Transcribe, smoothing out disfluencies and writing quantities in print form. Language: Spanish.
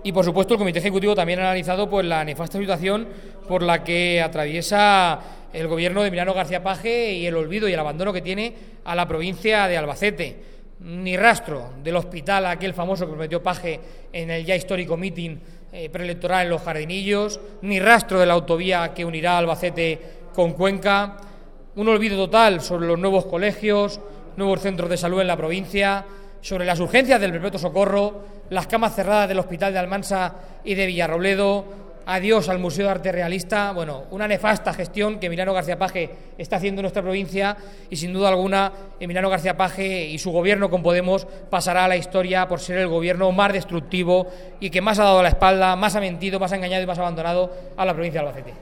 Y por supuesto el Comité Ejecutivo también ha analizado pues la nefasta situación por la que atraviesa el gobierno de Emiliano García Paje y el olvido y el abandono que tiene a la provincia de Albacete. Ni rastro del hospital, aquel famoso que prometió Paje en el ya histórico mitin preelectoral en Los Jardinillos, ni rastro de la autovía que unirá Albacete con Cuenca, un olvido total sobre los nuevos colegios, nuevos centros de salud en la provincia, sobre las urgencias del Perpetuo Socorro, las camas cerradas del Hospital de Almansa y de Villarrobledo, adiós al Museo de Arte Realista. Bueno, una nefasta gestión que Emiliano García Paje está haciendo en nuestra provincia y sin duda alguna Emiliano García Paje y su gobierno con Podemos pasará a la historia por ser el gobierno más destructivo y que más ha dado la espalda, más ha mentido, más ha engañado y más ha abandonado a la provincia de Albacete.